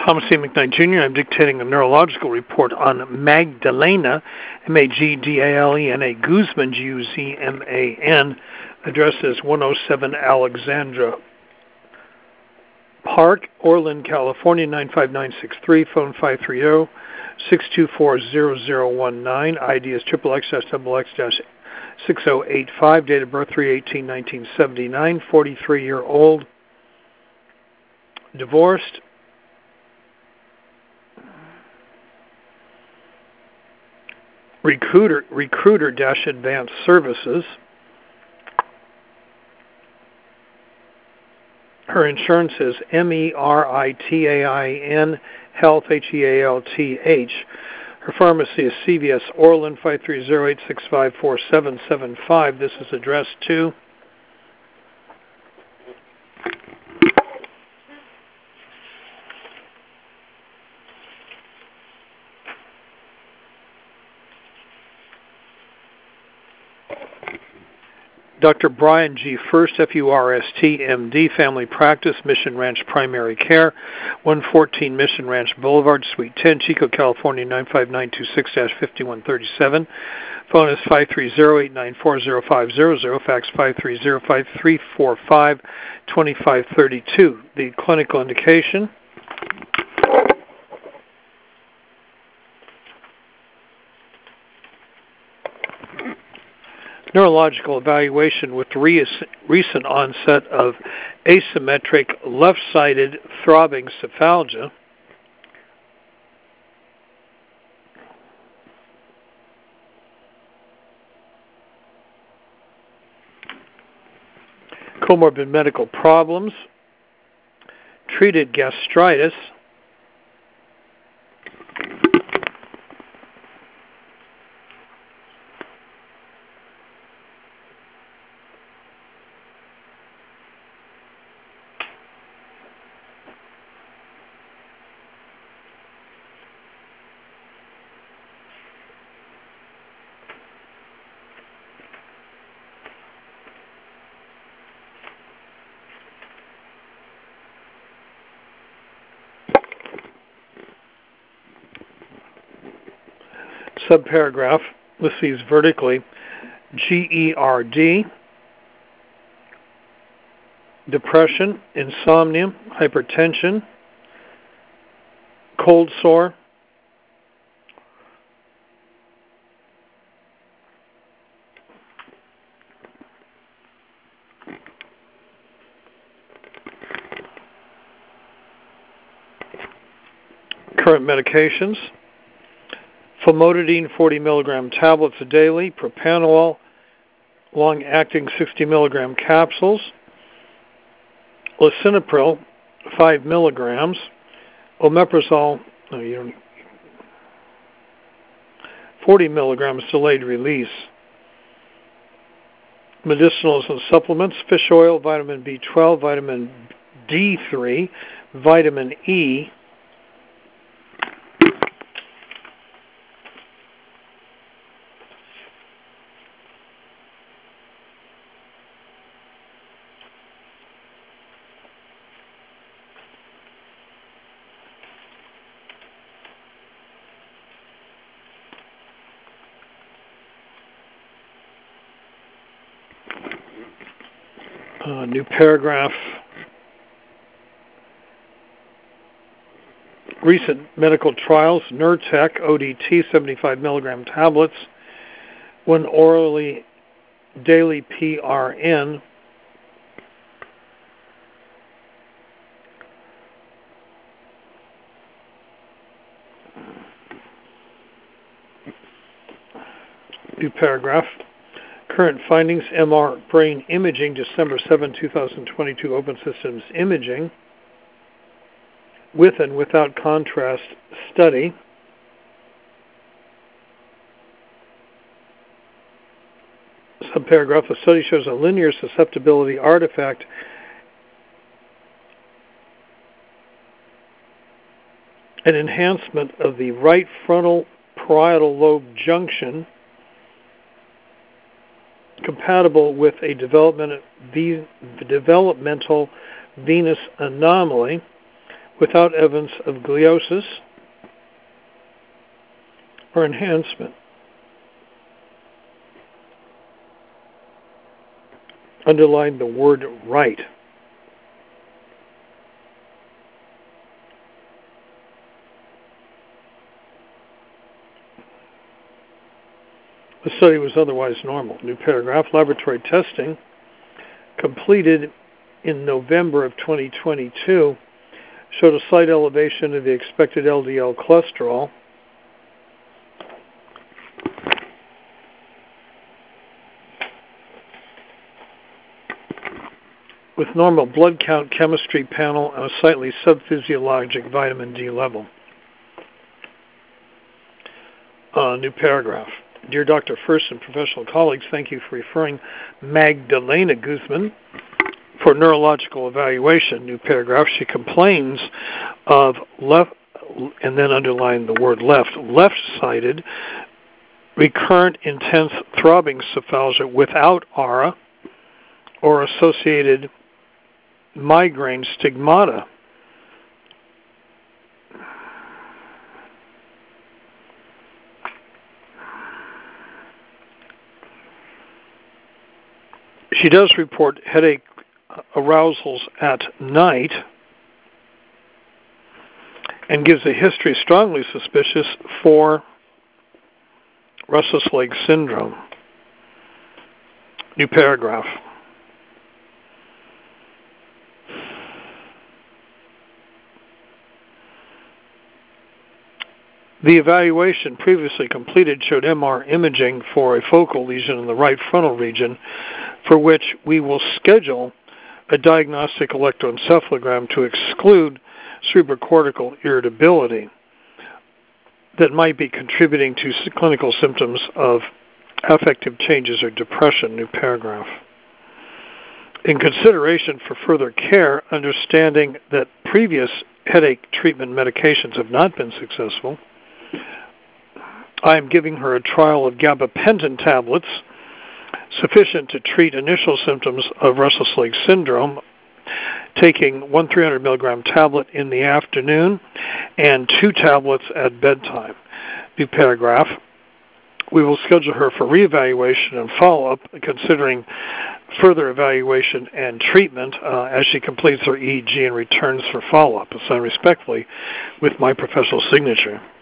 Thomas C. McKnight Jr. I'm dictating a neurological report on Magdalena, Magdalena Guzman, Guzman. Address is 107 Alexandra Park, Orland, California, 95963. Phone 530-624-0019. ID is XXX-6085. Date of birth 3/18/1979. 43-year-old. Divorced. Recruiter-Advanced Services. Her insurance is MERITAIN Health, HEALTH. Her pharmacy is CVS Orland, 530-865-4775. This is addressed to Dr. Brian G. Furst, Furst, MD, Family Practice, Mission Ranch Primary Care, 114 Mission Ranch Boulevard, Suite 10, Chico, California, 95926-5137. Phone is 530-894-0500, fax 530-5345-2532. The clinical indication: neurological evaluation with recent onset of asymmetric left-sided throbbing cephalgia. Comorbid medical problems, treated gastritis, subparagraph lists these vertically: GERD, depression, insomnia, hypertension, cold sore, current medications: famotidine 40 milligram tablets daily, propranolol long-acting 60 milligram capsules, lisinopril 5 milligrams, omeprazole 40 milligrams delayed release, medicinals and supplements: fish oil, vitamin B12, vitamin D3, vitamin E, new paragraph. Recent medical trials: Nurtec ODT 75 milligram tablets, one orally daily PRN, new paragraph. Current findings: MR brain imaging, December 7, 2022, Open Systems Imaging, with and without contrast study. Subparagraph: the study shows a linear susceptibility artifact an enhancement of the right frontal parietal lobe junction compatible with a developmental venous anomaly without evidence of gliosis or enhancement. Underline the word right. The study was otherwise normal. New paragraph. Laboratory testing completed in November of 2022 showed a slight elevation of the expected LDL cholesterol with normal blood count, chemistry panel, and a slightly subphysiologic vitamin D level. New paragraph. Dear Dr. First and professional colleagues, thank you for referring Magdalena Guzman for neurological evaluation. New paragraph. She complains of left, and then underline the word left-sided, recurrent intense throbbing cephalgia without aura or associated migraine stigmata. She does report headache arousals at night and gives a history strongly suspicious for restless leg syndrome. New paragraph. The evaluation previously completed showed MR imaging for a focal lesion in the right frontal region, for which we will schedule a diagnostic electroencephalogram to exclude supracortical irritability that might be contributing to clinical symptoms of affective changes or depression. New paragraph. In consideration for further care, understanding that previous headache treatment medications have not been successful, I am giving her a trial of gabapentin tablets sufficient to treat initial symptoms of restless leg syndrome, taking 1 300 milligram tablet in the afternoon and 2 tablets at bedtime. New paragraph. We will schedule her for reevaluation and follow-up, considering further evaluation and treatment as she completes her EEG and returns for follow-up. Signed respectfully with my professional signature.